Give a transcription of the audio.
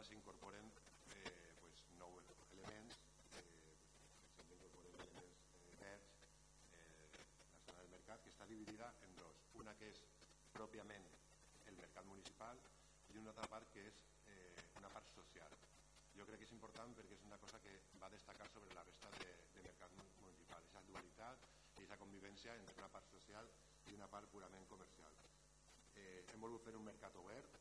s'incorporen nous elements, per exemple incorporen elements verds, la zona del mercat, que està dividida en dos. Una que és pròpiament el mercat municipal i una altra part que és una part social. Jo crec que és important perquè és una cosa que va destacar sobre la resta de mercat municipal, aquesta dualitat i aquesta convivència entre una part social i una part purament comercial. Hem volgut fer un mercat obert,